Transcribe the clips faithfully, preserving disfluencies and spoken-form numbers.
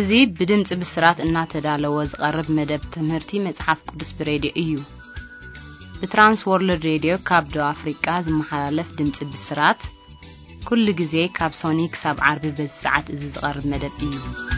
እዙي بدمጽ بسرات እናተዳለወ ዝቀርብ መደብ ትምህርቲ መጽሐፍ ቅዱስ ብሬዲዮ እዩ በትራንስ ወርልድ ሬዲዮ ካብ ዶ አፍሪካ ዝመሓላለፍ ድምጽ ብስራት ኩሉ ጊዜ ካብ ሶኒክ ሳብ ዓርቢ በሰዓት እዚ ዝቀርብ መደብ እዩ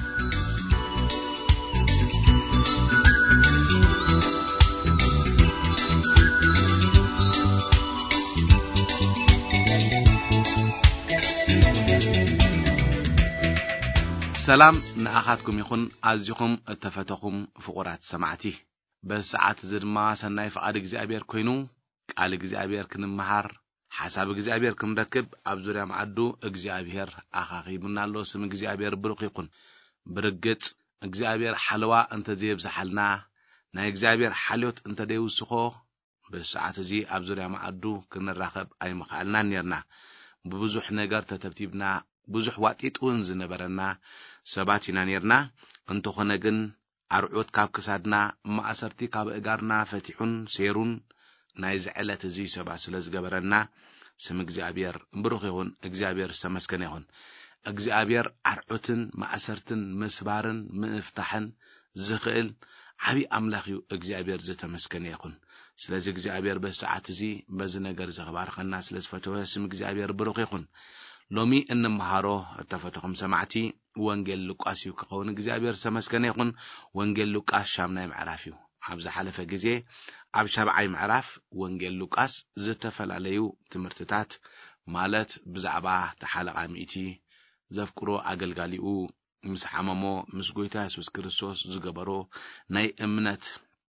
سلام نأخذكم يخون عزيكم اتفتقكم فقرات سمعتي بساعات زدما سناي فقاد እግዚአብሔር ኮይኑ ቃል እግዚአብሔር ክንመሃር ሐሳብ እግዚአብሔር ክንረክብ አብዙሪያ ማዕዱ እግዚአብሔር አኻኺብና ሎ ስም እግዚአብሔር ብሩክ ይኩን ብርግጽ እግዚአብሔር ሐልዋ እንተ ዘይብዛሐልና ናይ እግዚአብሔር ሐልዮት እንተ ደይውስኾ በሰዓት እዚ አብዙሪያ ማዕዱ ክንራኸብ አይመኻልና ነርና በብዙሕ ነገር ተተብቲብና ብዙሕ ዋጢጡን ዝነበረና ሰባቲና ነርና እንተኾነ ግን አርዑት ካብ ክሳድና ማእሰርቲ ካብ እጋርና ፈቲሑን ሴሩን ናይ ዝዕለት እዚ ሰባ ስለዝገበረና ስም እግዚአብሔር ብሩክ ይሁን እግዚአብሔር ተመስገነ ይሁን እግዚአብሔር አርዑትን ማእሰርትን መስባርን ምፍታሕን ዝኽእል ዓቢ አምላኽ እዩ እግዚአብሔር ዝተመስገነ ይሁን ስለዚህ እግዚአብሔር በሰዓት እዚ በዚ ነገር ዘኽባርኸና ስለዝፈተወ ስም እግዚአብሔር ብሩክ ይሁን ሎሚ እንመሃሮ ተፈተኹም ሰማዕቲ ወንጌል ሉቃስ እዩ ከውን እግዚአብሔር ተመስገነ ይሁን ወንጌል ሉቃስ ሻምናይ ምዕራፍ እዩ ኣብዛ ሓለፈ ግዜ ኣብ ሻብዓይ ምዕራፍ ወንጌል ሉቃስ ዝተፈላለዩ ትምህርትታት ማለት ብዛዕባ ተሓለቃ ሚእቲ ዘፍቅሮ አገልጋሊኡ ምስ ሓመሞ ምስ ጎይታ ኢየሱስ ክርስቶስ ዝገበሮ ናይ እምነት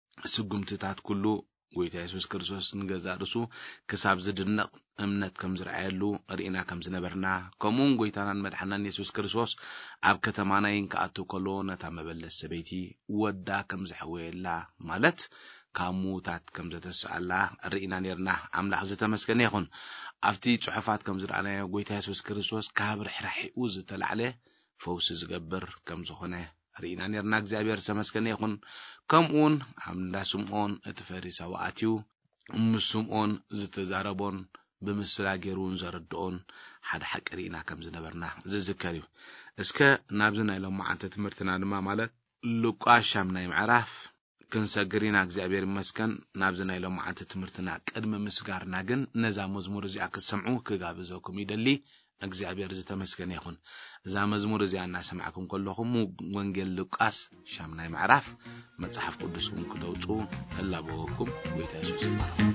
ስጉምትታት ኩሉ ጎይታ ኢየሱስ ክርስቶስ ንገዛርሱ ክሳብ ዝድነቕ እምነት ከም ዝረአየሉ ርኢና ከም ዝነበርና ከምኡን ጎይታናን መድሓናን ኢየሱስ ክርስቶስ ኣብ ከተማናይን ከኣቱ ከሎ ነታ መበለስ ሰበይቲ ወዳ ከም ዝሕወየላ ማለት ካሙታት ከም ዘተሰአላ ርኢና ነርና አምላኽ ዝተመስገነ ይኹን ኣብቲ ጽሑፋት ከም ዝረአናዮ ጎይታ ኢየሱስ ክርስቶስ ካብ ርሕራሒኡ ዝተላዕለ ፈውስ ዝገብር ከም ዝኾነ ርኢና ነርና እግዚአብሔር ተመስገነ ይኹን ከምኡን አምዳ ስምዖን እትፈሪሳው አትዩ ምስምዖን ዝተዛረቦን በምስላጌሩን ዘርድኦን ሓደ ሓቂ ርኢና ከም ዝነበርና ዝዝከር እዩ እስከ ናብዝና ኢሎም ማዓንተ ትምህርትና ድማ ማለት ሉቃስ ሻምናይ ምዕራፍ ክንሰግሪና እግዚአብሔር ይመስገን ናብዝና ኢሎም ማዓንተ ትምህርትና ቀድመ ምስጋርና ግን ነዛ መዝሙር እዚኣ ክሰምዑ ክጋብዘኩም ይደሊ እግዚአብሔር ዝተመስገነ ይኹን እዛ መዝሙር እዚኣ እናሰማዕኩም ከለኹም ወንጌል ሉቃስ ሻምናይ ምዕራፍ መጽሐፍ ቅዱስኩም ክተውጹ አላቦኩም ጎይታ ኢየሱስ ይባርክ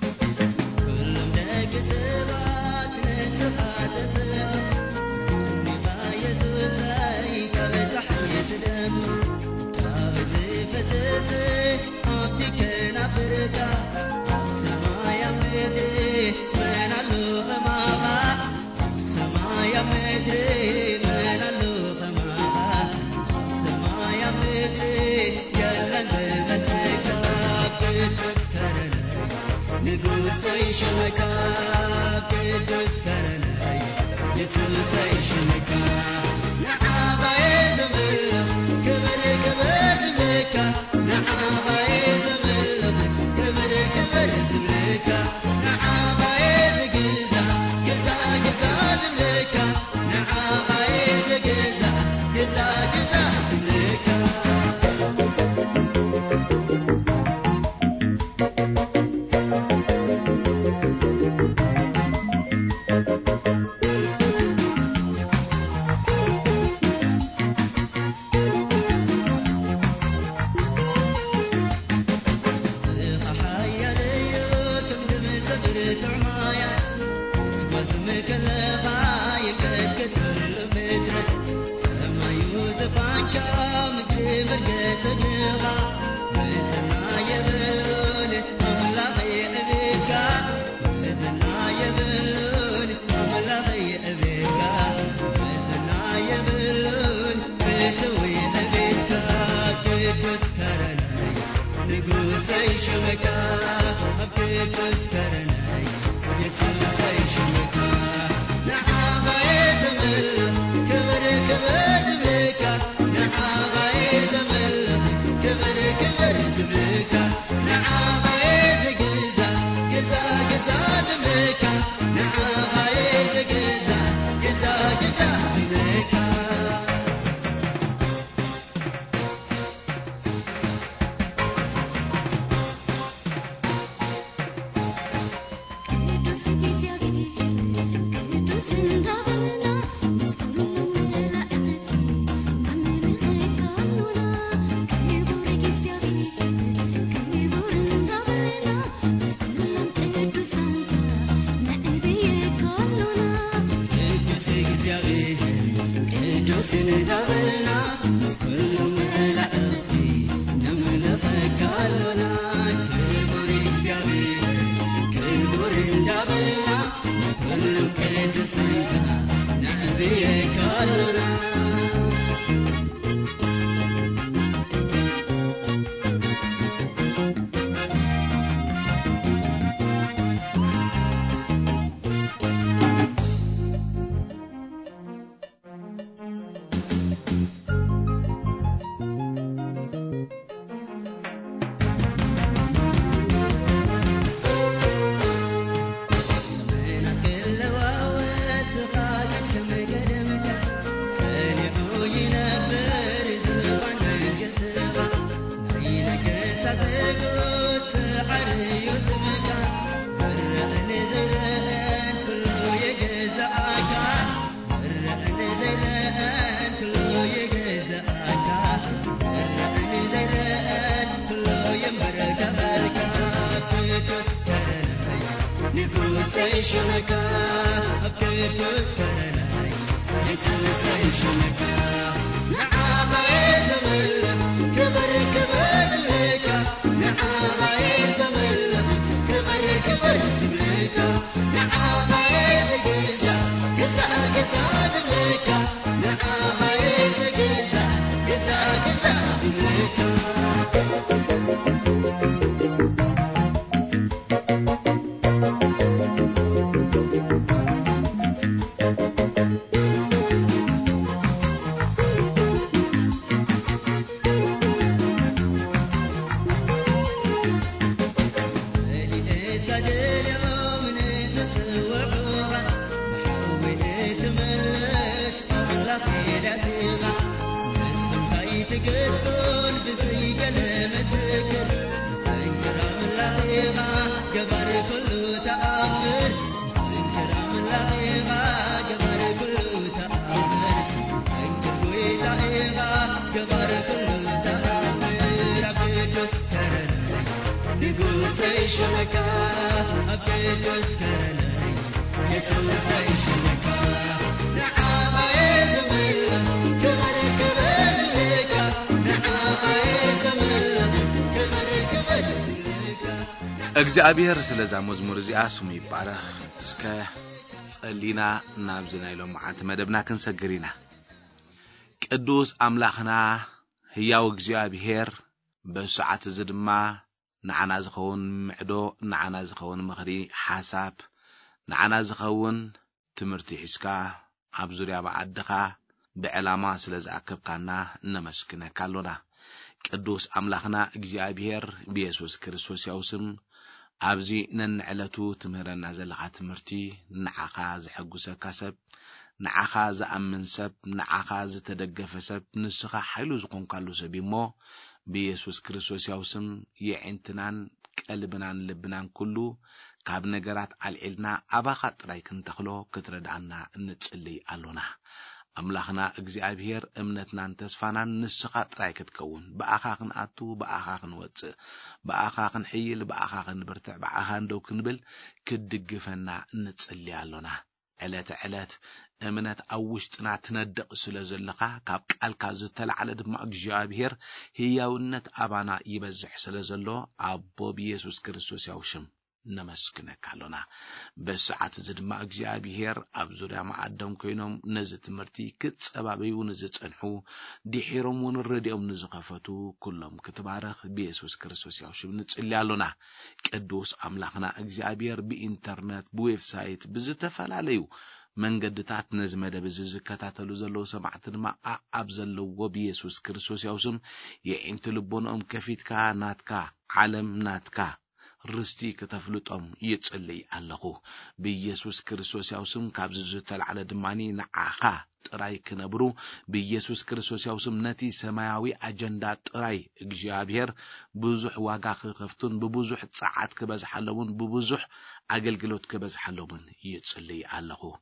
ኩሎም ደግትባት ነስሓተት ንባየቱ ዘይ ከበታሕ የትደም ካብዚ ፈሰስ ኣብቲከና ፍርካ ሰማያ ምድሪ መናሉ ኸማኻ ሰማያ ምድሪ መናሉ ኸማኻ ሰማያ ምድሪ የለን ዘመትካ ቅዱስ ከረነይ ንጉሥ ይሽመካ ቅዱስ ከረነይ ኢየሱስ ይሽመካ ንዓባየ ዘምልኽ ክብር ክብር ዝብለካ ንዓባየ ዘምልኽ ክብር ክብር ዝብለካ ንዓባየ ዝግዛ ግዛ ግዛ ዝብለካ ንዓባየ ዝግዛ ግዛ ግዛ ዝብለካ كبر እግዚአብሔር ስለዛ መዝሙር እዚኣ ስሙ ይባረክ እስከ ጸሊና ናብዝና ኢሎም ማዓት መደብና ክንሰግሪና ቅዱስ አምላኽና ሕያው እግዚአብሔር በሰዓት ዝድማ ንዓና ዝኸውን ምዕዶ ንዓና ዝኸውን ምኽሪ ሓሳብ ንዓና ዝኸውን ትምህርቲ ሒስካ ኣብ ዙርያ ማዓድኻ ብዕላማ ስለዝኣከብካና ነመስግነካ ኣሎና ቅዱስ አምላኽና እግዚአብሔር በኢየሱስ ክርስቶስ ያውስም ኣብዚ ነንዕለቱ ትምህረና ዘለኻ ትምህርቲ ንዓኻ ዝሕጉሰካ ሰብ ንዓኻ ዝኣምን ሰብ ንዓኻ ዝተደገፈ ሰብ ንስኻ ሓይሉ ዝኮንካሉ ሰብ እሞ በኢየሱስ ክርስቶስ ያውስም የዕንትናን ቀልብናን ልብናን ኩሉ ካብ ነገራት አልዒልና ኣባኻ ጥራይ ክንተኽሎ ክትረዳና እንጽልይ ኣሎና አምላኽና እግዚአብሔር እምነትናን ተስፋናን ንስኻ ጥራይ ክትከውን በአኻ ክንኣቱ በአኻ ክንወጽእ በአኻ ክንሕይል በአኻ ክንብርትዕ በአኻ እንደው ክንብል ክድግፈና እንጽልይ ኣሎና ዕለት ዕለት እምነት ኣብ ውሽጥና ትነድቕ ስለዘለኻ ካብ ቃልካ ዝተልዓለ ድማ እግዚአብሔር ሕያውነት ኣባና ይበዝሕ ስለዘሎ ኣቦ በኢየሱስ ክርስቶስ ያውሽም ነመስግነካ ኣሎና በሰዓት ዝድማ እግዚአብሔር ኣብ ዙርያ ማዓዶም ኮይኖም ነዚ ትምህርቲ ክጸባበዩ ንዝጸንሑ ድሒሮም ውን ረድኦም ንዝኸፈቱ ኩሎም ክትባረኽ በኢየሱስ ክርስቶስ ያውሽም ንጽልይ ኣሎና ቅዱስ አምላኽና እግዚአብሔር ብኢንተርኔት ብዌብሳይት ብዝተፈላለዩ መንገድታት ነዚ መደብ ዝከታተሉ ዘለው ሰማዕቲ ድማ ኣብ ዘለዎ በኢየሱስ ክርስቶስ ያውሽም የዕንቲ ልቦኖም ከፊትካ ናትካ ዓለም ናትካ ርስቲ ከተፍልጦም ይጽልይ ኣለኹ በኢየሱስ ክርስቶስ ያውስም ካብዚ ዝተልዓለ ድማኒ ንዓኻ ጥራይ ክነብሩ በኢየሱስ ክርስቶስ ያውስም ነቲ ሰማያዊ አጀንዳ ጥራይ እግዚአብሔር ብዙሕ ዋጋ ክኸፍቱን በብዙሕ ጻዓት ክበዝሓለውን በብዙሕ አገልግሎት ክበዝሓለውን ይጽልይ ኣለኹ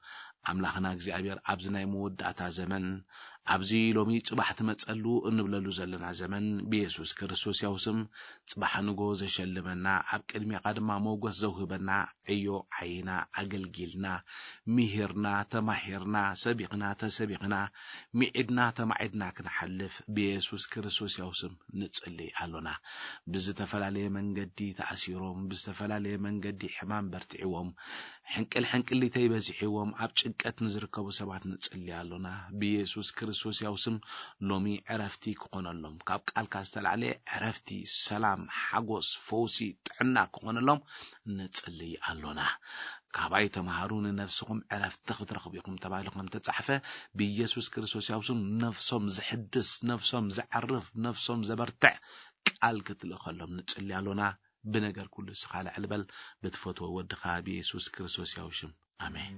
أملاخنا እግዚአብሔር أبزناي مودعتا زمن أبزي لومي صباح تمصلو انبللو زلنا زمن بيسوس كريستوس يوسم صباح نغو زشلمنا أب قدمي قدما موغس زوهبنا عيو عينا أغلغلنا مهرنا تمهرنا سبقنا تسبقنا ميعدنا تمعدنا كنحلف بيسوس كريستوس يوسم نصلي አሎና بزتفلالي منغدي تأسيروم بزتفلالي منغدي حمام برتعوم حنقل حنقل تيبزحيوم أب ጭንቀት نزركبو سبات نصلي አሎና بيسوس كريستوس يوسم لومي عرفتي كونلهم كاب قال كاستلعلي عرفتي سلام حغوس فوسي طعنا كونلهم نصلي አሎና كاباي تمهارون نفسكم عرفت تخبركم تبالكم تتصحفه بيسوس كريستوس يوسم نفسهم زحدس نفسهم زعرف نفسهم زبرتع قال كتلخلهم نصلي አሎና بنجر كل سخال علبل بتفتو ودخا بيسوس كريستوس يوسم آمين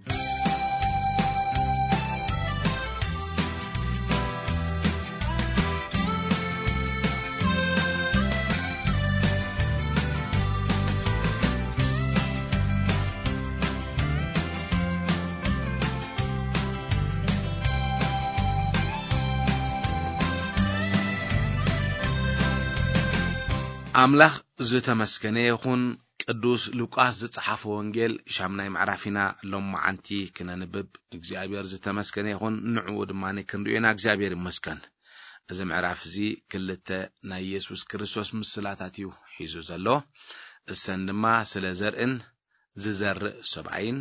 أملاخ زتمسكنه يكون قدوس لوقاس زصحف وانجيل شامناي معرفينا لوم عنتي كنا نبب እግዚአብሔር زتمسكنه يكون نعو دماني كندوينا እግዚአብሔር مسكن اذا معرف زي كلته نا ኢየሱስ ክርስቶስ ምስላታቲው ሒዙ ዘሎ እሰንድማ ስለ ዘርኢን ዝዘርእ ሰብዓይን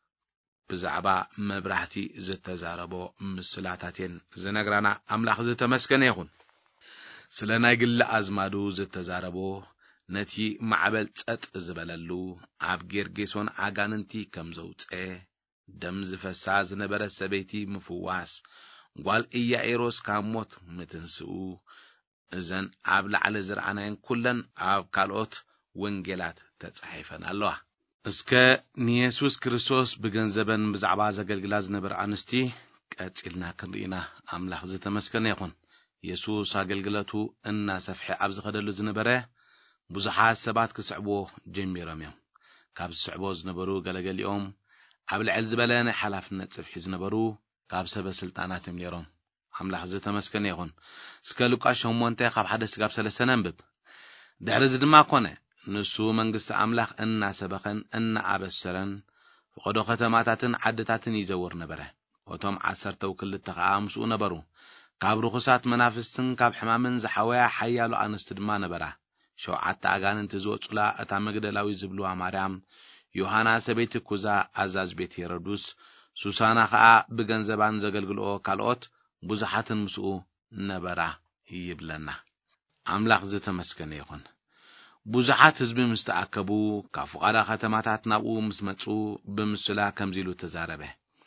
ብዛዕባ መብራህቲ ዝተዛረቦ ምስላታቴን ዝነግራና አምላኽ ዝተመስገነ ይኹን ስለ ናይ ግለ አዝማዱ ዝተዛረቦ ነቲ ማዕበል ጸጥ ዝበለሉ ኣብ ጌርጌሶን አጋንንቲ ከም ዘውፀ ደም ዝፈሳ ዝነበረ ሰበይቲ ምፍዋስ ጓል ኢያኢሮስ ካሞት ምትንስኡ እዘን ኣብ ላዕለ ዝረአናየን ኩለን ኣብ ካልኦት ወንጌላት ተጻሒፈን ኣለዋ እስከ ኢየሱስ ክርስቶስ ብገንዘበን ብዛዕባ ዘገልግላ ዝነበረ አንስቲ ቀጽልና ክንሪና አምላኽ ዝተመስገነ ይኹን ኢየሱስ አገልግለቱ እና ሰፍሒ ኣብ ዝኸደሉ ዝነበረ ብዙሓት ሰባት ክስዕቦ ጀሚሮም እዮም ካብ ዝስዕቦ ዝነበሩ ገለገሊኦም ኣብ ልዕል ዝበለ ናይ ሓላፍነት ጽፍሒ ዝነበሩ ካብ ሰበ ስልጣናት እዮም ነይሮም አምላኽ ዝተመስገነ ይኹን እስከ ሉቃስ ሸሞንተ ካብ ሓደ ስጋብ ሰለስተ ነንብብ ድሕሪ እዚ ድማ ኮነ ንሱ መንግስቲ አምላኽ እና ሰበኸን እና አበሰረን ፍቆዶ ከተማታትን ዓድታትን ይዘውር ነበረ ወቶም ዓሰርተ ወክልተ ከዓ ምስኡ ነበሩ ካብ ርኹሳት መናፍስትን ካብ ሕማምን ዝሓወያ ሓያሉ አንስት ድማ ነበራ ሸውዓተ አጋንንት ዝወጹላ እታ መግደላዊ ዝብልዋ ማርያም ዮሐና ሰበይቲ ኩዛ አዛዝ ቤት ሄሮድስ ሱሳና ከዓ ብገንዘባን ዘገልግልኦ ካልኦት ብዙሓትን ምስኡ ነበራ ይብለና አምላኽ ዝተመስገነ ይኹን ብዙሓት ህዝቢ ምስተኣከቡ ካብ ፍቓዳ ከተማታት ናብኡ ምስ መጹ ብምስላ ከምዚሉ ተዛረበ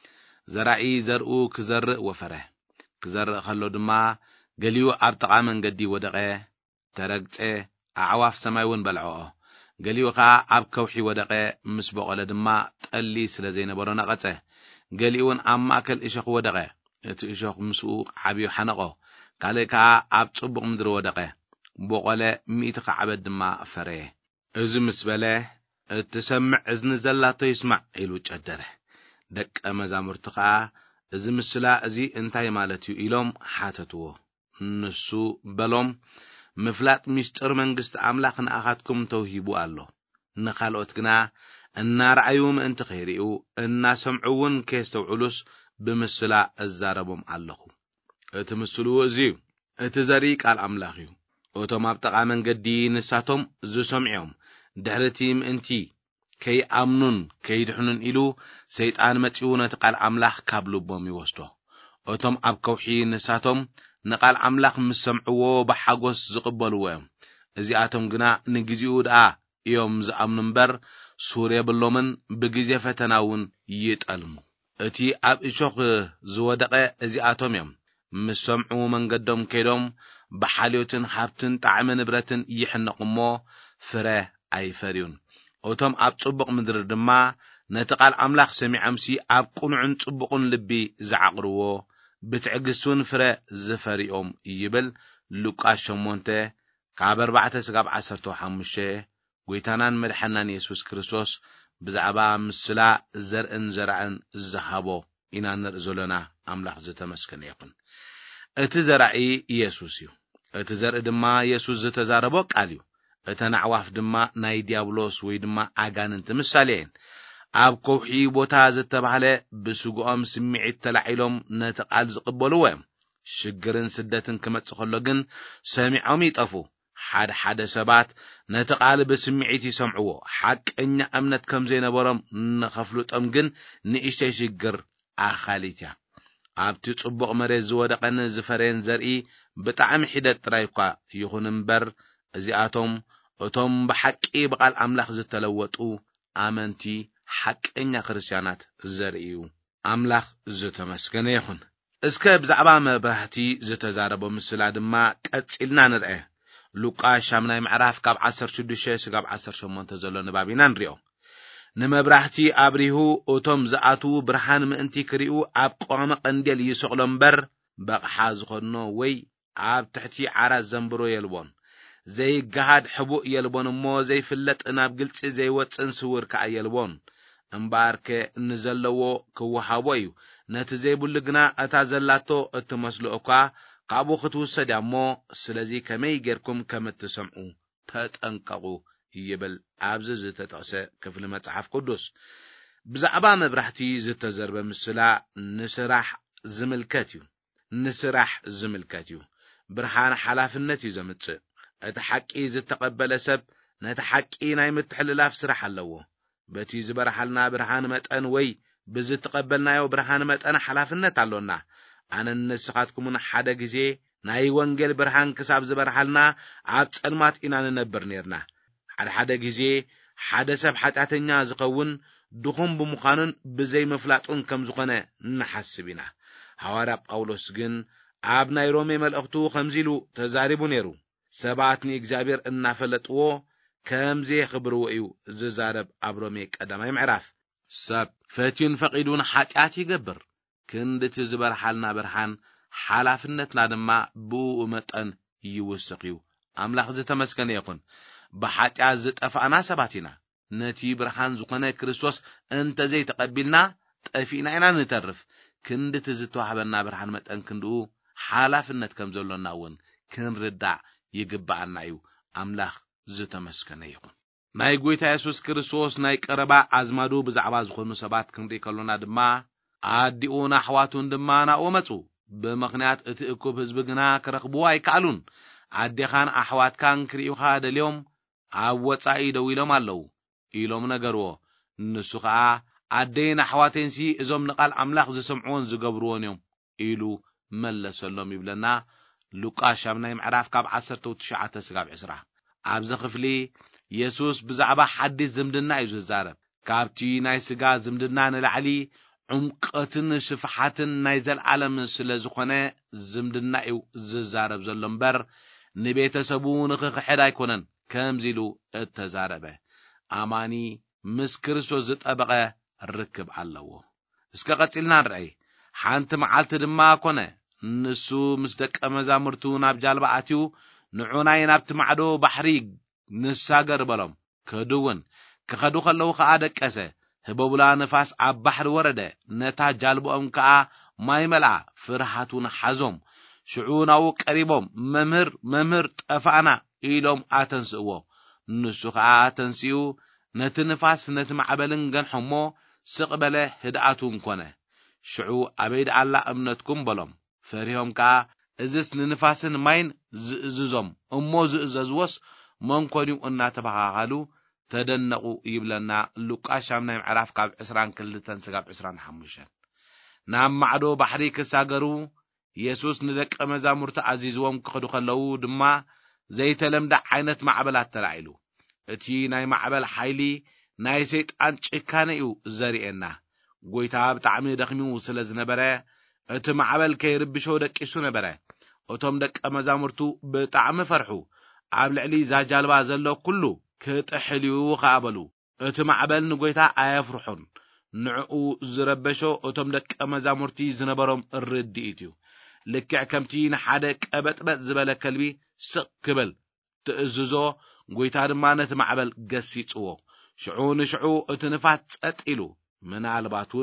ዘራኢ ዘርኡ ክዘርእ ወፈረ ክዘርእ ከሎ ድማ ገሊኡ ኣብ ጥቓ መንገዲ ወደቐ ተረግፀ ኣዕዋፍ ሰማይውን በልዖ ገሊኡ ከዓ ኣብ ከውሒ ወደቐ ምስ በቆለ ድማ ጠሊ ስለ ዘይነበሮ ነቐፀ ገሊኡን ኣብ ማእከል እሾኽ ወደቐ እቲ እሾኽ ምስኡ ዓብዩ ሓነቆ ካልእ ከዓ ኣብ ጽቡቕ ምድሪ ወደቐ በቆለ ሚእቲ ከዓበት ድማ ፈረየ እዚ ምስ በለ እትሰምዕ እዝኒ ዘላቶ ይስማዕ ኢሉ ጨደረ ደቀ መዛሙርቱ ከዓ እዚ ምስላ እዚ እንታይ ማለት እዩ ኢሎም ሓተትዎ ንሱ በሎም ምፍላጥ ምስጢር መንግስት አምላኽ ንኣኻትኩም ተውሂቡ ኣሎ ንኻልኦት ግና እናርአዩ ምእንቲ ኸይሪኡ እናሰምዑውን ከስተውዕሉስ ብምስላ እዛረቦም ኣለኹ እቲ ምስሉ እዚ እቲ ዘርኢ ቃል አምላኽ እዩ እቶም ኣብ ጥቓ መንገዲ ንሳቶም ዝሰምዖም ድሕርቲ ምእንቲ ከይኣምኑን ከይድሕኑን ኢሉ ሰይጣን መጺኡ ነቲ ቃል አምላኽ ካብ ልቦም ይወስዶ እቶም ኣብ ከውሒ ንሳቶም ንቃል አምላኽ ምስ ሰምዕዎ ብሓጎስ ዝቕበልዎ እዮም እዚኣቶም ግና ንግዚኡ ደኣ እዮም ዝኣምኑ እምበር ሱር የብሎምን ብግዜ ፈተናውን ይጠልሙ እቲ ኣብ እሾኽ ዝወደቐ እዚኣቶም እዮም ምስ ሰምዑ መንገዶም ከይዶም ብሓልዮትን ሃብትን ጣዕመ ንብረትን ይሕነቁሞ ፍረ ኣይፈርዩን እቶም ኣብ ጽቡቕ ምድሪ ድማ ነቲ ቃል አምላኽ ሰሚዖምሲ ኣብ ቁኑዕን ጽቡቕን ልቢ ዝዓቕርዎ ብትዕግስቱን ፍረ ዝፈሪኦም ይብል ሉቃስ ሸሞንተ ካብ ኣርባዕተ ስጋብ ዓሰርተ ሓሙሽተ ጎይታናን መድሓናን ኢየሱስ ክርስቶስ ብዛዕባ ምስላ ዘርአን ዘርአን ዝሃቦ ኢና ንርኢ ዘለና ኣምላኽ ዝተመስገነ ይኹን እቲ ዘራኢ ኢየሱስ እዩ እቲ ዘርኢ ድማ ኢየሱስ ዝተዛረቦ ቃል እዩ እተን ኣዕዋፍ ድማ ናይ ዲያብሎስ ወይ ድማ ኣጋንንት ምሳሌ እየን ኣብ ከውሒ ቦታ ዝተባህለ ብስጉኦም ስምዒት ተላዒሎም ነቲ ቃል ዝቕበልዎ እዮም ሽግርን ስደትን ክመጽእ ከሎ ግን ሰሚዖም ይጠፉ ሓደ ሓደ ሰባት ነቲ ቃል ብስምዒት ይሰምዕዎ ሓቀኛ እምነት ከም ዘይነበሮም ንኸፍልጦም ግን ንእሽተይ ሽግር ኣኻሊት እያ ኣብቲ ጽቡቕ መሬት ዝወደቐን ዝፈረየን ዘርኢ ብጣዕሚ ሒደት ጥራይ እኳ ይኹን እምበር እዚኣቶም እቶም ብሓቂ ብቓል ኣምላኽ ዝተለወጡ ኣመንቲ ሓቀኛ ክርስቲያናት ዘርእዩ ኣምላኽ ዝተመስገነ ይኹን እስከ ብዛዕባ መብራህቲ ዝተዛረቦ ምስላ ድማ ቀፂልና ንርአ ሉቃስ ሻምናይ ምዕራፍ ካብ ዓሰርተ ሽዱሽተ ስጋብ ዓሰርተ ሸሞንተ ዘሎ ንባቢና ንሪኦ ንመብራህቲ ኣብሪሁ እቶም ዝኣትዉ ብርሃን ምእንቲ ክሪኡ ኣብ ቆመ ቀንዴል ይሰቕሎ እምበር በቕሓ ዝኾኖ ወይ ኣብ ትሕቲ ዓራት ዘንብሮ የልቦን ዘይገሃድ ሕቡእ የልቦን እሞ ዘይፍለጥ ናብ ግልፂ ዘይወፅን ስውር ከዓ የልቦን እምበኣርከ ንዘለዎ ክወሃቦ እዩ ነቲ ዘይብሉ ግና እታ ዘላቶ እትመስሎ እኳ ካብኡ ክትውሰድ እያ እሞ ስለዚ ከመይ ጌርኩም ከም እትሰምዑ ተጠንቀቑ ይብል ኣብዚ ዝተጠቕሰ ክፍሊ መጽሓፍ ቅዱስ ብዛዕባ መብራህቲ ዝተዘርበ ምስላ ንስራሕ ዝምልከት እዩ ንስራሕ ዝምልከት እዩ ብርሃን ሓላፍነት እዩ ዘምጽእ እቲ ሓቂ ዝተቐበለ ሰብ ነቲ ሓቂ ናይ ምትሕልላፍ ስራሕ ኣለዎ በቲ ዝበርሃልና ብርሃን መጠን ወይ ብዝተቐበልናዮ ብርሃን መጠን ሓላፍነት ኣሎና ኣነ ንስኻትኩምን ሓደ ግዜ ናይ ወንጌል ብርሃን ክሳብ ዝበርሃልና ኣብ ጸልማት ኢና ንነብር ነርና ሓደ ሓደ ግዜ ሓደ ሰብ ሓጢአተኛ ዝኸውን ድኹም ብምዃኑን ብዘይ መፍላጡን ከም ዝኾነ ንሓስብ ኢና ሐዋርያ ጳውሎስ ግን ኣብ ናይ ሮሜ መልእኽቱ ከምዚ ኢሉ ተዛሪቡ ነይሩ ሰባት ንእግዚአብሔር እናፈለጥዎ ከምዚ ክብርዎ እዩ ዝዛረብ ኣብ ሮሜ ቀዳማይ ምዕራፍ ሰብ ፈቲዩን ፈቂዱን ሓጢአት ይገብር ክንድቲ ዝበርሃልና ብርሃን ሓላፍነትና ድማ ብኡ መጠን ይውስኽ እዩ ኣምላኽ ዝተመስገነ ይኹን ብሓጢአት ዝጠፋእና ሰባት ኢና ነቲ ብርሃን ዝኾነ ክርስቶስ እንተዘይ ተቐቢልና ጠፊእና ኢና ንተርፍ ክንድቲ ዝተዋህበና ብርሃን መጠን ክንድኡ ሓላፍነት ከም ዘሎና እውን ክንርዳዕ ይግባአና እዩ ኣምላኽ ዝተመስገነ ይኹን ናይ ጎይታ ኢየሱስ ክርስቶስ ናይ ቀረባ ኣዝማዱ ብዛዕባ ዝኾኑ ሰባት ክንርኢ ከሎና ድማ ኣዲኡን ኣሕዋቱን ድማ ናብኡ መፁ ብምኽንያት እቲ እኩብ ህዝቢ ግና ክረኽብዎ ኣይከኣሉን ኣዴኻን ኣሕዋትካን ክሪኡኻ ደልዮም ኣብ ወፃኢ ደው ኢሎም ኣለዉ ኢሎም ነገርዎ ንሱ ከዓ ኣዴን ኣሕዋቴንሲ እዞም ንቓል ኣምላኽ ዝሰምዕዎን ዝገብርዎን እዮም ኢሉ መለሰሎም ይብለና ሉቃስ ሻምናይ ምዕራፍ ካብ ዓሰርተ ትሽዓተ ስጋብ ዕስራ ኣብዚ ክፍሊ ኢየሱስ ብዛዕባ ሓዲስ ዝምድና እዩ ዝዛረብ ካብቲ ናይ ስጋ ዝምድና ንላዕሊ ዕምቀትን ሽፍሓትን ናይ ዘለዓለም ስለ ዝኾነ ዝምድና እዩ ዝዛረብ ዘሎ እምበር ንቤተሰቡ ንኽክሕድ ኣይኮነን ከምዚ ኢሉ እተዛረበ ኣማኒ ምስ ክርስቶስ ዝጠበቐ ርክብ ኣለዎ እስከ ቀፂልና ንርአይ ሓንቲ መዓልቲ ድማ ኮነ ንሱ ምስ ደቀ መዛሙርቱ ናብ ጃልባ ኣትዩ ንዑናይ ናብቲ ማዕዶ ባሕሪ ንሳገር በሎም ከዱውን ክኸዱ ከለዉ ከዓ ደቀሰ ህበቡላ ነፋስ ኣብ ባሕሪ ወረደ ነታ ጃልቦኦም ከዓ ማይ መልኣ ፍርሃቱን ሓዞም ሽዑ ናብኡ ቀሪቦም መምህር መምህር ጠፋእና ኢሎም ኣተንስእዎ ንሱ ከዓ ኣተንስኡ ነቲ ንፋስ ነቲ ማዕበልን ገንሖሞ ስቕበለ ህድኣቱን ኮነ ሽዑ ኣበይ ደኣላ እምነትኩም በሎም ፈሪሆም ከዓ እዝስ ንንፋስን ማይን ዝእዝዞም እሞ ዝእዘዝዎስ መንኮንዩ እናተባሃሉ ተደነቁ ይብለና ሉቃስ ሻምናይ ምዕራፍ ካብ ዕስራን ክልተን ስጋብ ዕስራን ሓሙሽተን ናብ ማዕዶ ባሕሪ ክሳገሩ ኢየሱስ ንደቀ መዛሙርቱ ኣዚዝዎም ክኸዱ ከለዉ ድማ ዘይተለምደ ዓይነት ማዕበላት ተላዒሉ እቲ ናይ ማዕበል ሓይሊ ናይ ሰይጣን ጭካነ እዩ ዘርእየና ጎይታ ብጣዕሚ ደኽሚው ስለ ዝነበረ እቲ ማዕበል ከይርብሾ ደቂሱ ነበረ እቶም ደቀ መዛሙርቱ ብጣዕሚ ፈርሑ ኣብ ልዕሊ ዛጃልባ ዘሎ ኩሉ ክጥሕልዩ ኸኣበሉ እቲ ማዕበል ንጎይታ ኣየፍርሑን ንዕኡ ዝረበሾ እቶም ደቀ መዛሙርቲ ዝነበሮም ርድኢት እዩ ልክዕ ከምቲ ንሓደ ቀበጥበጥ ዝበለ ከልቢ ስቕ ክብል ትእዝዞ ጎይታ ድማ ነቲ ማዕበል ገሲጽዎ ሽዑ ንሽዑ እቲ ንፋስ ጸጥ ኢሉ ምናልባቱን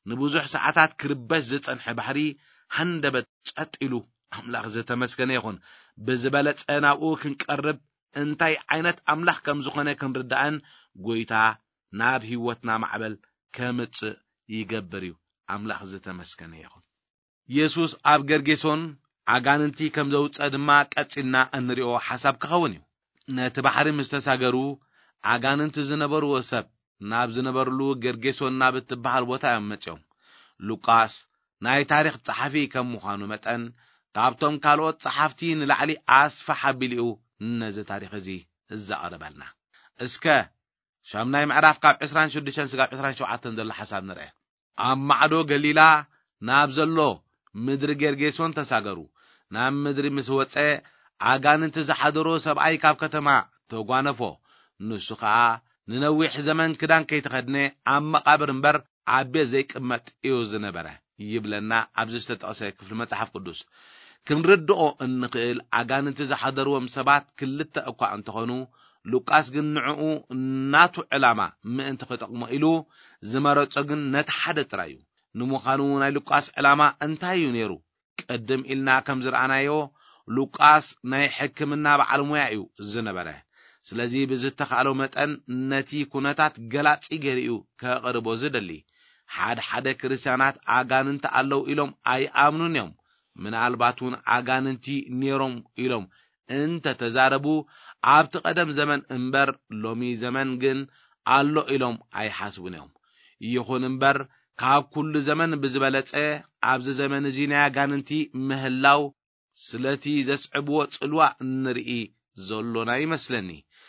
ንብዙሕ ሰዓታት ክርበሽ ዝጸንሐ ባሕሪ ሃንደበት ጸጥ ኢሉ ኣምላኽ ዝተመስገነ ይኹን ብዝበለጸ ናብኡ ክንቀርብ እንታይ ዓይነት ኣምላኽ ከም ዝኾነ ክንርዳእን ጎይታ ናብ ህይወትና ማዕበል ከምጽእ ይገብር እዩ። ኣምላኽ ዝተመስገነ ይኹን። ኢየሱስ ኣብ ጌርጌሶን ኣጋንንቲ ከም ዘውፅእ ድማ ቀጺልና እንሪኦ ሓሳብ ክኸውን እዩ። ነቲ ባሕሪ ምስ ተሳገሩ ኣጋንንቲ ዝነበርዎ ሰብ ናብ ዝነበርሉ ጌርጌሶን ናብ እትበሃል ቦታ እዮም መጽኦም። ሉቃስ ናይ ታሪኽ ጸሓፊ ከም ምዃኑ መጠን ካብቶም ካልኦት ጸሓፍቲ ንላዕሊ ኣስፋሕ ኣቢሉ ነዚ ታሪኽ እዚ ዘቕርበልና። እስከ ሻምናይ ምዕራፍ ካብ عشرين وستة ስጋብ عشرين وسبعة ዘሎ ሓሳብ ንርአ። ኣብ ማዕዶ ገሊላ ናብ ዘሎ ምድሪ ጌርጌሶን ተሳገሩ። ናብ ምድሪ ምስ ወፀ ኣጋንንቲ ዝሓደሮ ሰብኣይ ካብ ከተማ ተጓነፎ። ንሱ ከዓ ንነዊሕ ዘመን ክዳን ከይተኸድነ ኣብ መቃብር እምበር ኣብ ቤት ዘይቅመጥ እዩ ዝነበረ ይብለና ኣብዚ ዝተጠቕሰ ክፍሊ መጽሓፍ ቅዱስ። ክንርድኦ እንኽእል ኣጋንንቲ ዝሓደርዎም ሰባት ክልተ እኳ እንትኾኑ ሉቃስ ግን ንዕኡ ናቱ ዕላማ ምእንቲ ክጠቕሞ ኢሉ ዝመረጾ ግን ነቲ ሓደ ጥራይ እዩ። ንምዃኑ ናይ ሉቃስ ዕላማ እንታይ እዩ ነይሩ? ቀደም ኢልና ከም ዝረኣናዮ ሉቃስ ናይ ሕክምና በዓል ሞያ እዩ ዝነበረ። ስለዚ ብዝተኻለው መጠን ነቲ ኩነታት ገላጺ ገይሩ ከቕርቦ ዝደሊ። ሓደ ሓደ ክርስቲያናት ኣጋንንቲ ኣለው ኢሎም ኣይኣምኑን እዮም። ምናልባቱን ኣጋንንቲ ነይሮም ኢሎም እንተ ተዛረቡ ኣብቲ ቀደም ዘመን እምበር ሎሚ ዘመን ግን ኣሎ ኢሎም ኣይሓስቡን እዮም። ይኹን እምበር ካብ ኩሉ ዘመን ብዝበለጸ ኣብዚ ዘመን እዚ ናይ ኣጋንንቲ ምህላው ስለቲ ዘስዕብዎ ጽልዋ እንርኢ ዘሎና ይመስለኒ።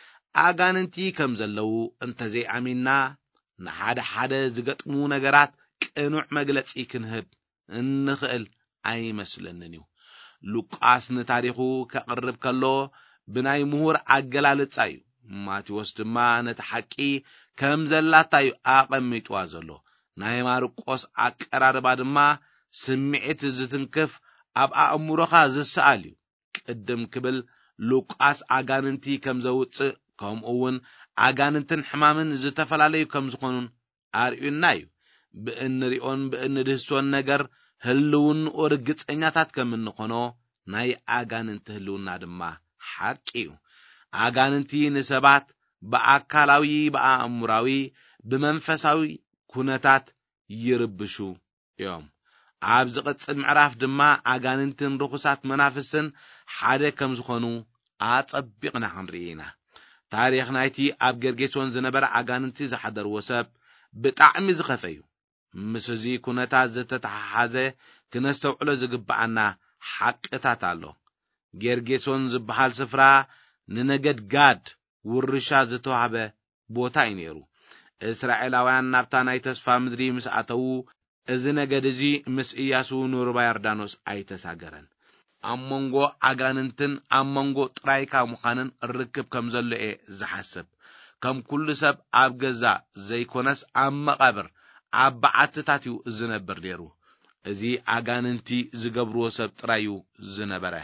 ኣጋንንቲ ከም ዘለው እንተዘይኣሚንና ንሓደ ሓደ ዝገጥሙ ነገራት ቅኑዕ መግለጺ ክንህብ እንኽእል ኣይመስለንን እዩ። ሉቃስ ንታሪኹ ከቕርብ ከሎ ብናይ ምሁር ኣገላልጻ እዩ። ማቴዎስ ድማ ነቲ ሓቂ ከም ዘላታ እዩ ኣቐሚጥዋ ዘሎ። ናይ ማርቆስ ኣቀራርባ ድማ ስምዒት ዝትንክፍ ኣብ ኣእምሮኻ ዝሰኣል እዩ። ቅድም ክብል ሉቃስ ኣጋንንቲ ከም ዘውፅእ ከምኡውን ኣጋንንትን ሕማምን ዝተፈላለዩ ከም ዝኾኑን ኣርዩና እዩ። ብእንሪኦን ብእንድህሶን ነገር ህልውን ርግጸኛታት ከም እንኾኖ ናይ ኣጋንንቲ ህልውና ድማ ሓቂ እዩ። ኣጋንንቲ ንሰባት ብኣካላዊ ብኣእምራዊ ብመንፈሳዊ ኩነታት ይርብሹ እዮም። ኣብ ዝቕጽል ምዕራፍ ድማ ኣጋንንትን ርኩሳት መናፍስትን ሓደ ከም ዝኾኑ ኣጸቢቕና ክንርኢ ኢና። ታሪኽ ናይቲ ኣብ ጌርጌሶን ዝነበረ ኣጋንንቲ ዝሓደርዎ ሰብ ብጣዕሚ ዝኸፈ እዩ። ምስዚ ኩነታት ዝተተሓሓዘ ክነስተውዕሎ ዝግብኣና ሓቅታት ኣሎ። ጌርጌሶን ዝበሃል ስፍራ ንነገድ ጋድ ውርሻ ዝተዋህበ ቦታ እዩ ነይሩ። እስራኤላውያን ናብታ ናይ ተስፋ ምድሪ ምስ ኣተዉ እዚ ነገድ እዚ ምስ ኢያሱ ንሩባ ዮርዳኖስ ኣይተሳገረን። ኣብ መንጎ ኣጋንንትን ኣብ መንጎ ጥራይካ ምዃንን ርክብ ከም ዘሎ እየ ዝሓስብ። ከም ኩሉ ሰብ ኣብ ገዛ ዘይኮነስ ኣብ መቃብር ኣብ በዓትታት እዩ ዝነብር ነይሩ። እዚ ኣጋንንቲ ዝገብርዎ ሰብ ጥራይ እዩ ዝነበረ።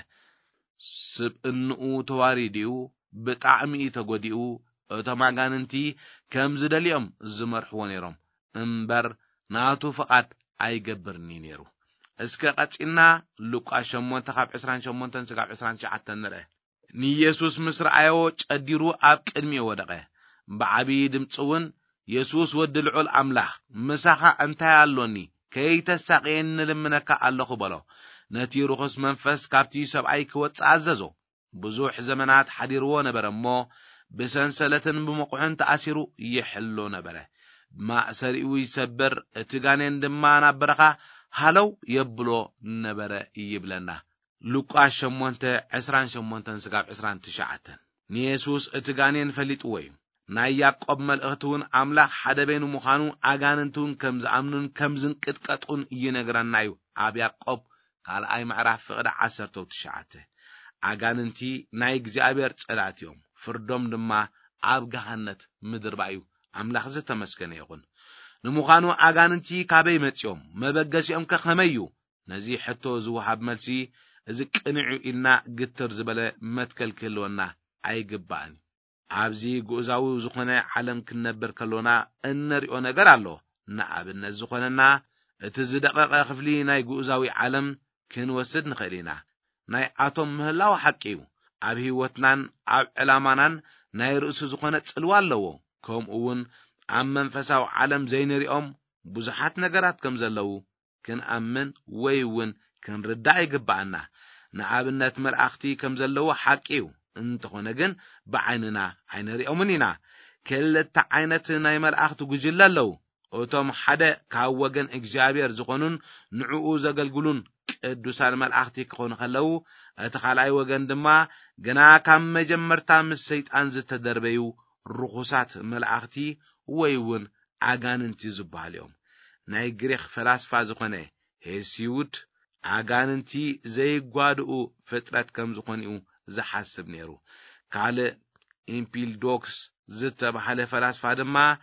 ስብእንኡ ተዋሪድኡ ብጣዕሚ ተጎዲኡ እቶም ኣጋንንቲ ከም ዝደልዮም ዝመርሕዎ ነይሮም እምበር ናቱ ፍቓድ ኣይገብርኒ ነይሩ። እስከ ቀጺልና ሉቃስ ሸሞንተ ካብ عشرين وثمانية ስጋብ عشرين وتسعة ንርአ። ንኢየሱስ ምስ ረኣዮ ጨዲሩ ኣብ ቅድሚኡ ወደቐ። ብዓቢ ድምፂ እውን ኢየሱስ ወዲ ልዑል ኣምላኽ ምሳኻ እንታይ ኣሎኒ ከይተሳቅየኒ ልምነካ ኣለኹ በሎ። ነቲ ርኩስ መንፈስ ካብቲ ሰብኣይ ክወፅእ ኣዘዞ። ብዙሕ ዘመናት ሓዲርዎ ነበረ እሞ ብሰንሰለትን ብመቁሕን ተኣሲሩ ይሕሎ ነበረ። ማእሰሪኡ ይሰብር፣ እቲ ጋኔን ድማ ናብ በረኻ ሃለው የብሎ ነበረ ይብለና ሉቃስ ሸሞንተ عشرين وثمانية ስጋብ عشرين وتسعة። ንኢየሱስ እቲ ጋኔን ፈሊጥዎ እዩ። ናይ ያዕቆብ መልእኽቱን ኣምላኽ ሓደ በይኑ ምዃኑ ኣጋንንቱን ከም ዝኣምኑን ከም ዝንቅጥቀጡን ይነግረና እዩ። ኣብ ያዕቆብ ካልኣይ ምዕራፍ ፍቕዲ عشرة وتسعة ኣጋንንቲ ናይ እግዚአብሔር ጸላት እዮም፣ ፍርዶም ድማ ኣብ ገሃነት ምድር ባዩ። ኣምላኽ ዝተመስገነ ይኹን። ንምዃኑ ኣጋንንቲ ካበይ መጽኦም መበገሲኦም ከመይ እዩ? ነዚ ሕቶ ዝውሃብ መልሲ እዚ ቅንዑ ኢልና ግትር ዝበለ መትከል ክህልወና ኣይግባእን። ኣብዚ ጉዕዛዊ ዝኾነ ዓለም ክንነብር ከሎና እንሪኦ ነገር ኣሎ። ንኣብነት ዝኾነና اتزدقق خفلي ناي جوزاوي عالم كن وسد نخلينا ناي آتوم مهلاو حقيو اب هيوتنان اب علامانان ناي رؤس زخونة تسلوالو كوم اون ام منفساو عالم زينريهم بزحات نقرات كم زلو كن امن ويون كن ردعي قبعنا نعابنات مرأختي كم زلو حقيو انتخونا جن بعيننا عين ريومنينا كل تعينت ناي مرأختو ججلالو اوتوم حدا كاوغن اكزابير زخونون نعوو زغلغلون قدوسان ملائكتي كون خلو اتخالاي وغن دما غنا كام مجمرتا مس سيطان زتدربيو رخصات ملائكتي ويون اغاننتي زباليوم ناي غريخ فلاسفه زخونه هيسيود اغاننتي زي غادو فطرت كم زخونيو زحاسب نيرو قال امبيل دوكس زتبحله فلاسفه دما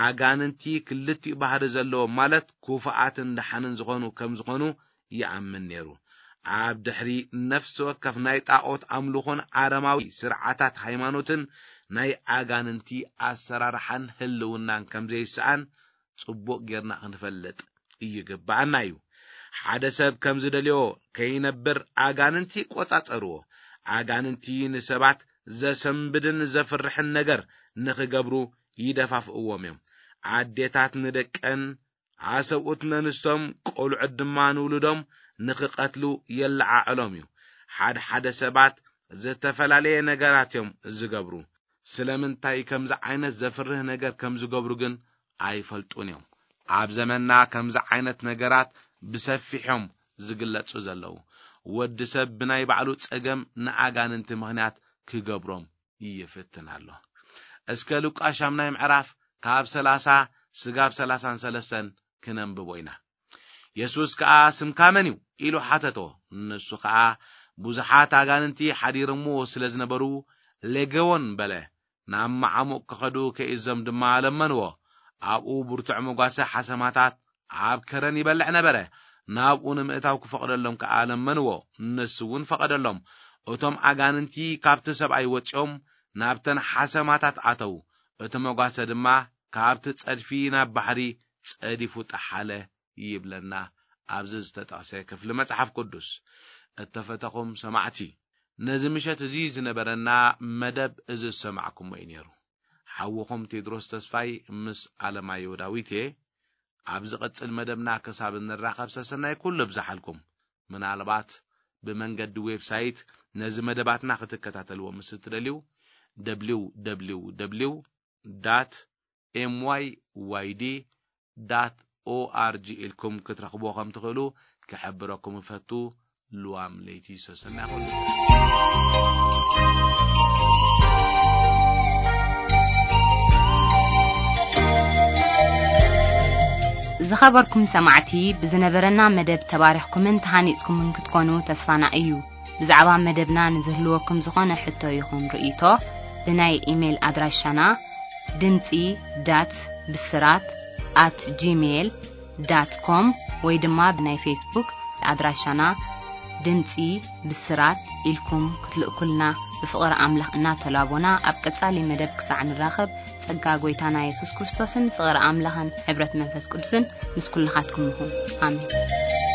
አጋንንቲ ክልቲ ባህር ዘሎ ማለት ኩፋአትን ደሐንን ዝኾኑ ከም ዝኾኑ ይአምን ነይሩ አብ ድሕሪ ነፍስ ወከፍ ናይ ጣዖት አምልኾን አረማዊ ስርዓታት ሃይማኖትን ናይ አጋንንቲ አሰራርሐን ህልውናን ከም ዘይሰአን ጽቡቅ ጌርና ክንፈልጥ ይግባአና እዩ ሓደ ሰብ ከም ዝደልዮ ከይነብር አጋንንቲ ቆጻጸርዎ አጋንንቲ ንሰባት ዘሰምብድን ዘፍርሕን ነገር ንኽገብሩ ይደፋፍእዎም እዮም አዴታት ንደቀን አሰብኡት ነንስቶም ቆልዑ ድማ ንውልዶም ንኽቀትሉ የለዓዕሎም እዩ ሓደ ሓደ ሰባት ዝተፈላለየ ነገራት እዮም ዝገብሩ ስለምንታይ ከምዚ ዓይነት ዘፍርህ ነገር ከም ዝገብሩ ግን አይፈልጡን እዮም አብ ዘመንና ከምዚ ዓይነት ነገራት ብሰፊሖም ዝግለጹ ዘለው ወዲ ሰብ ብናይ ባዕሉ ጸገም ንአጋንንቲ ምኽንያት ክገብሮም ይፈትናሉ እስከ ሉቃስ ሻምናይ ምዕራፍ ካብ ሰላሳ ስጋብ ሰላሳን ሰለስተን ክነንብቦይና ኢየሱስ ከአ ስምካመኒው ኢሉ ሓተቶ ንሱ ከአ ብዙሓት አጋንንቲ ሓዲርሞ ስለዝነበሩ ለገወን በለ ናብ ማዓሙቅ ከኸዱ ከይዘም ድማ ለመንዎ ኣብኡ ብርቱዕ መጓሰ ሓሰማታት ኣብ ከረን ይበልዕ ነበረ ናብኡ ንምእታው ክፈቅደሎም ከአ ለመንዎ ንሱ እውን ፈቀደሎም እቶም አጋንንቲ ካብቲ ሰብኣይ ወጪኦም ናብተን ሓሰማታት ኣተው እቲ መጓሰ ድማ ካብቲ ጸድፊ ናብ ባሕሪ ጸዲፉ ተሓለ ይብለና ኣብዚ ዝተጠቕሰ ክፍሊ መጽሓፍ ቅዱስ እተፈተኹም ሰማዕቲ ነዚ ምሸት እዚ ዝነበረና መደብ እዚ ሰማዕኩም ወይ ነይሩ ሓውኹም ቴድሮስ ተስፋይ ምስ ኣለማዮ ዳዊት ኣብዚ ቀጽል መደብና ከሳብ እንራኸብ ሰሰናይ ኩሉ ብዛሓልኩም ምናልባት ብመንገዲ ዌብሳይት ነዚ መደባትና ክትከታተልዎ ምስ ትደልዩ w w w dot m y y d dot org ኢልኩም ክትረኽቦ ከም ትኽእሉ ክሕብረኩም ፈቱ ልዋም ለይቲ ሰሰናይ ሁሉ ዝኸበርኩም ሰማዕቲ ብዝነበረና መደብ ተባሪኽኩምን ተሃኒጽኩምን ክትኮኑ ተስፋና እዩ ብዛዕባ መደብና ንዝህልወኩም ዝኾነ ሕቶ ይኹን ርእይቶ ብናይ ኢሜል አድራሻና ድምጺ ዳት ብስራት at gmail dot com ወይ ድማ ብናይ ፌስቡክ አድራሻና ድምጺ ብስራት ኢልኩም ክትልእኩልና ብፍቅር አምላኽ እናተላቦና ኣብ ቀጻሊ መደብ ክሳዕ ንራኸብ ጸጋ ጎይታና ኢየሱስ ክርስቶስን ፍቅር አምላኽን ሕብረት መንፈስ ቅዱስን ምስ ኩልኻትኩም ይሁን አሜን